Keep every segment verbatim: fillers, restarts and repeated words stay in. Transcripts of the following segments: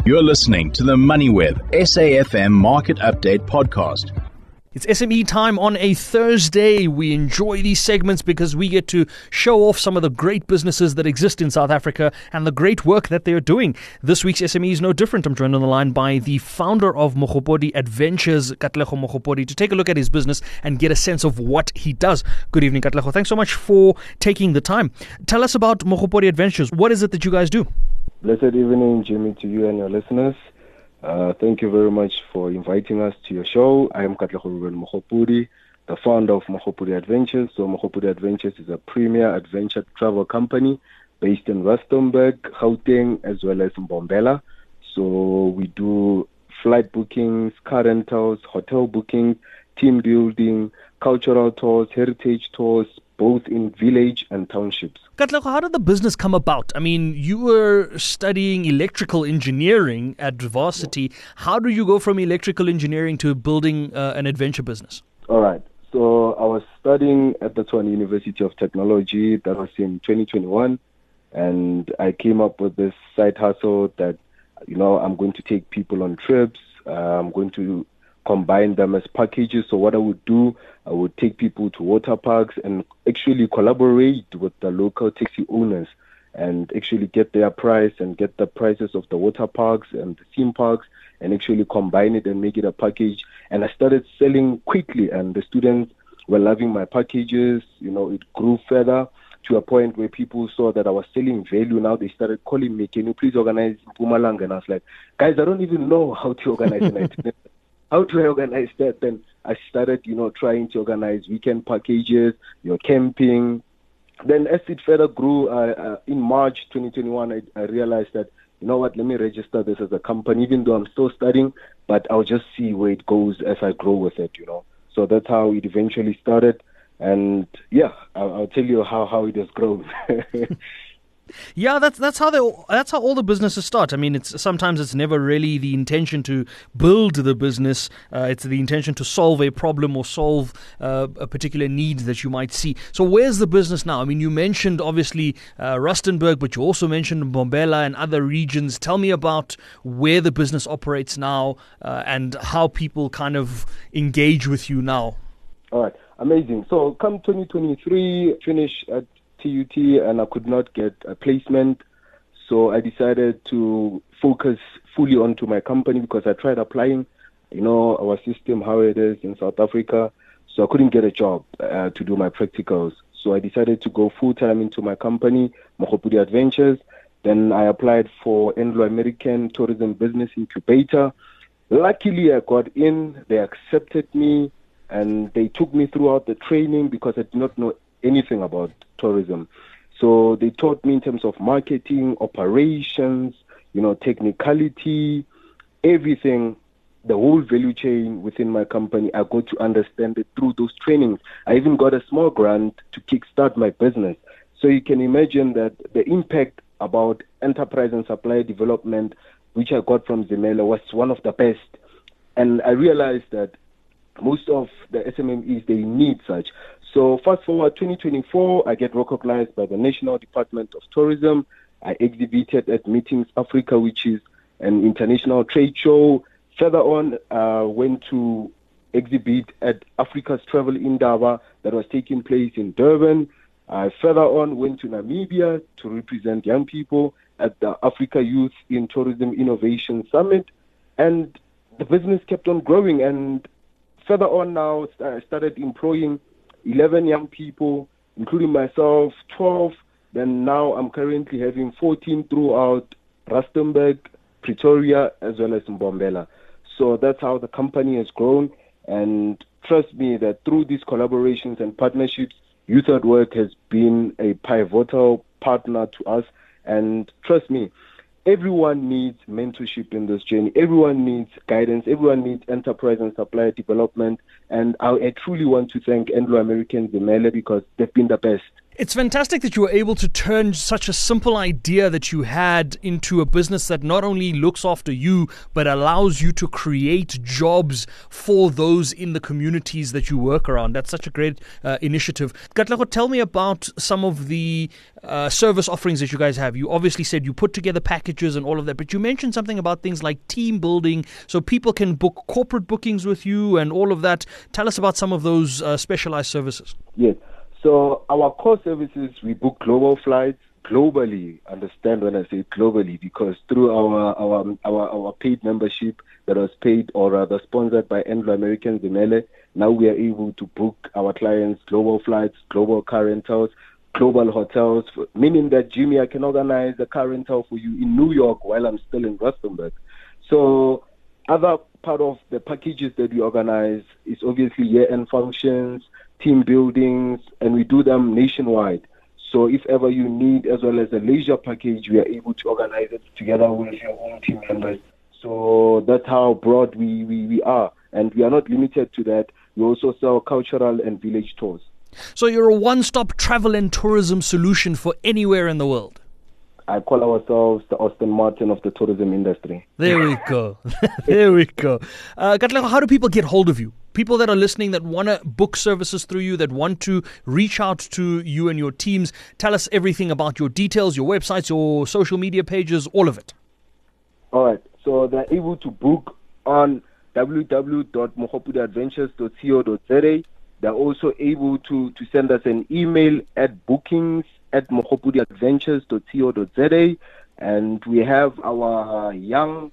You're listening to the MoneyWeb S A F M Market Update Podcast. It's S M E time on a Thursday. We enjoy these segments because we get to show off some of the great businesses that exist in South Africa and the great work that they're doing. This week's S M E is no different. I'm joined on the line by the founder of Mokgopodi Adventures, Katlego Mokgopodi, to take a look at his business and get a sense of what he does. Good evening, Katlego. Thanks so much for taking the time. Tell us about Mokgopodi Adventures. What is it that you guys do? Blessed evening, Jimmy, to you and your listeners. Uh, thank you very much for inviting us to your show. I am Katlego Mokgopodi, the founder of Mokgopodi Adventures. So Mokgopodi Adventures is a premier adventure travel company based in Rustenburg, Gauteng, as well as Mbombela. So we do flight bookings, car rentals, hotel bookings, team building, cultural tours, heritage tours, both in village and townships. Katlego, how did the business come about? I mean, you were studying electrical engineering at varsity. How do you go from electrical engineering to building uh, an adventure business? All right. So I was studying at the Tshwane University of Technology. That was in twenty twenty-one. And I came up with this side hustle that, you know, I'm going to take people on trips. Uh, I'm going to combine them as packages. So what I would do, I would take people to water parks and actually collaborate with the local taxi owners and actually get their price and get the prices of the water parks and the theme parks and actually combine it and make it a package. And I started selling quickly, and the students were loving my packages. You know, it grew further to a point where people saw that I was selling value. Now they started calling me, can you please organize Mpumalanga? And I was like, guys, I don't even know how to organize an itinerary. How to organize that? Then I started, you know, trying to organize weekend packages, your camping. Then as it further grew, uh, uh, in March twenty twenty-one, I, I realized that, you know what, let me register this as a company, even though I'm still studying, but I'll just see where it goes as I grow with it, you know. So that's how it eventually started. And yeah, I'll, I'll tell you how, how it has grown. Yeah, that's that's how they that's how all the businesses start. I mean, it's sometimes it's never really the intention to build the business. Uh, it's the intention to solve a problem or solve uh, a particular need that you might see. So, where's the business now? I mean, you mentioned obviously uh, Rustenburg, but you also mentioned Mbombela and other regions. Tell me about where the business operates now uh, and how people kind of engage with you now. All right, amazing. So, come twenty twenty-three, finish at T U T, and I could not get a placement, so I decided to focus fully onto my company because I tried applying, you know, our system, how it is in South Africa, so I couldn't get a job uh, to do my practicals. So I decided to go full-time into my company, Mokgopodi Adventures. Then I applied for Anglo American Tourism Business Incubator. Luckily, I got in, they accepted me, and they took me throughout the training because I did not know anything about tourism. So they taught me in terms of marketing, operations, you know, technicality, everything, the whole value chain within my company. I got to understand it through those trainings. I even got a small grant to kickstart my business. So you can imagine that the impact about enterprise and supply development, which I got from Zimele, was one of the best. And I realized that most of the S M E Es, they need such. So fast forward twenty twenty-four, I get recognized by the National Department of Tourism. I exhibited at Meetings Africa, which is an international trade show. Further on, uh, went to exhibit at Africa's Travel Indaba that was taking place in Durban. I further on went to Namibia to represent young people at the Africa Youth in Tourism Innovation Summit. And the business kept on growing. And further on now, I started employing eleven young people, including myself, twelve. Then now I'm currently having fourteen throughout Rustenburg, Pretoria, as well as Mbombela. So that's how the company has grown. And trust me that through these collaborations and partnerships, Youth at Work has been a pivotal partner to us. And trust me, everyone needs mentorship in this journey. Everyone needs guidance. Everyone needs enterprise and supply development. And I, I truly want to thank Anglo American Zimele because they've been the best. It's fantastic that you were able to turn such a simple idea that you had into a business that not only looks after you, but allows you to create jobs for those in the communities that you work around. That's such a great uh, initiative. Katlego, tell me about some of the uh, service offerings that you guys have. You obviously said you put together packages and all of that, but you mentioned something about things like team building, so people can book corporate bookings with you and all of that. Tell us about some of those uh, specialized services. Yes. So our core services, we book global flights globally. Understand when I say globally, because through our our our, our paid membership that was paid or rather sponsored by Anglo American Zimele, now we are able to book our clients global flights, global car rentals, global hotels, meaning that Jimmy, I can organize a car rental for you in New York while I'm still in Rustenburg. So other part of the packages that we organize is obviously year-end functions, team buildings, and we do them nationwide. So if ever you need, as well as a leisure package, we are able to organize it together with your own team members. So that's how broad we, we, we are. And we are not limited to that. We also sell cultural and village tours. So you're a one-stop travel and tourism solution for anywhere in the world. I call ourselves the Aston Martin of the tourism industry. There we go. There we go. Uh, Katlego, how do people get hold of you? People that are listening that want to book services through you, that want to reach out to you and your teams, tell us everything about your details, your websites, your social media pages, all of it. All right. So they're able to book on w w w dot mohopudi adventures dot co dot z a. They're also able to, to send us an email at bookings at mohopudi adventures dot co dot z a. And we have our young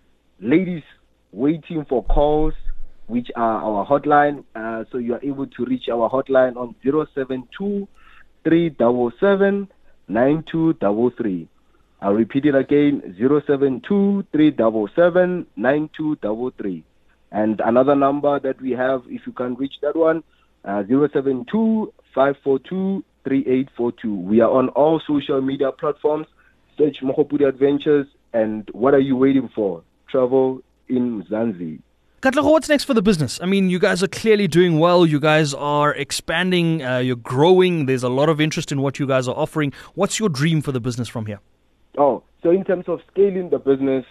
ladies waiting for calls, which are our hotline. Uh, so you are able to reach our hotline on zero seven two, three seven seven, nine two three three. I'll repeat it again, zero seven two, three seven seven, nine two three three. And another number that we have, if you can reach that one, uh, zero seven two, five four two, three eight four two. We are on all social media platforms. Search Mohopudi Adventures, and what are you waiting for? Travel in Mzansi. Katlego, what's next for the business? I mean, you guys are clearly doing well. You guys are expanding. Uh, you're growing. There's a lot of interest in what you guys are offering. What's your dream for the business from here? Oh, so in terms of scaling the business,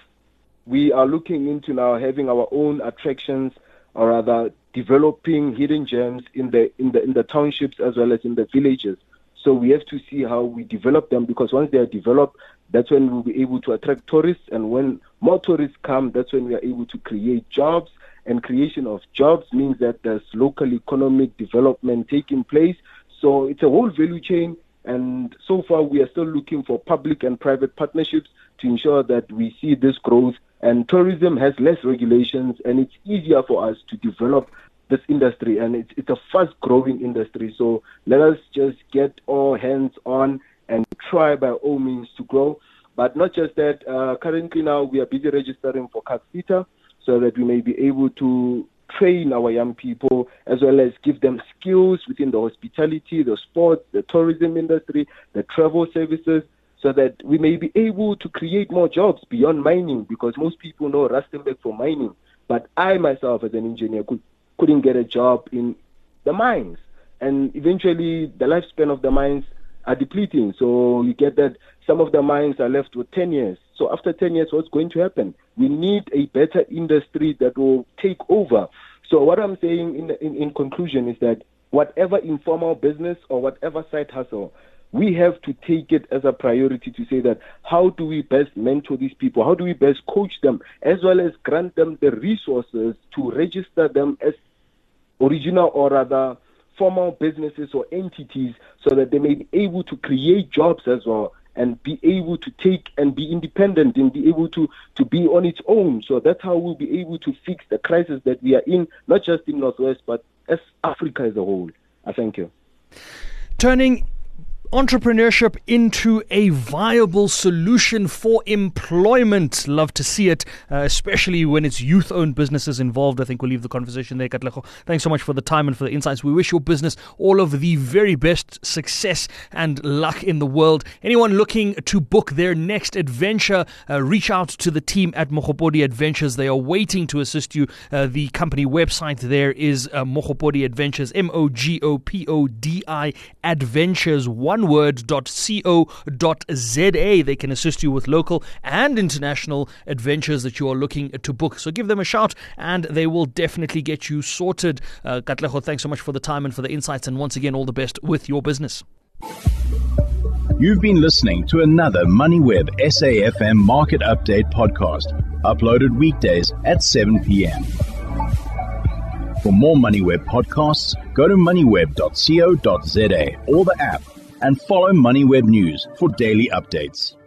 we are looking into now having our own attractions, or rather developing hidden gems in the in the in the townships as well as in the villages. So we have to see how we develop them, because once they are developed, that's when we'll be able to attract tourists. And when more tourists come, that's when we are able to create jobs. And creation of jobs means that there's local economic development taking place. So it's a whole value chain. And so far, we are still looking for public and private partnerships to ensure that we see this growth. And tourism has less regulations, and it's easier for us to develop this industry. And it's, it's a fast-growing industry. So let us just get all hands on and try by all means to grow. But not just that, uh, currently now we are busy registering for CACSITA so that we may be able to train our young people as well as give them skills within the hospitality, the sports, the tourism industry, the travel services, so that we may be able to create more jobs beyond mining, because most people know Rustenburg for mining. But I myself as an engineer could, couldn't get a job in the mines. And eventually the lifespan of the mines are depleting. So you get that some of the mines are left with ten years. So after ten years, what's going to happen? We need a better industry that will take over. So what I'm saying in, in, in conclusion is that whatever informal business or whatever side hustle, we have to take it as a priority to say that how do we best mentor these people? How do we best coach them, as well as grant them the resources to register them as original or rather formal businesses or entities, so that they may be able to create jobs as well and be able to take and be independent and be able to, to be on its own. So that's how we'll be able to fix the crisis that we are in, not just in Northwest, but as Africa as a whole. I thank you. Turning Entrepreneurship into a viable solution for employment. Love to see it, uh, especially when it's youth-owned businesses involved. I think we'll leave the conversation there, Katlego. Thanks so much for the time and for the insights. We wish your business all of the very best success and luck in the world. Anyone looking to book their next adventure, uh, reach out to the team at Mogopodi Adventures. They are waiting to assist you. Uh, the company website there is uh, Mogopodi Adventures, M O G O P O D I Adventures, one word dot co dot za. They can assist you with local and international adventures that you are looking to book. So give them a shout and they will definitely get you sorted. Uh, Katlego, thanks so much for the time and for the insights, and once again, all the best with your business. You've been listening to another MoneyWeb S A F M Market Update podcast, uploaded weekdays at seven p.m. For more MoneyWeb podcasts, go to moneyweb dot co dot za or the app, and follow MoneyWeb News for daily updates.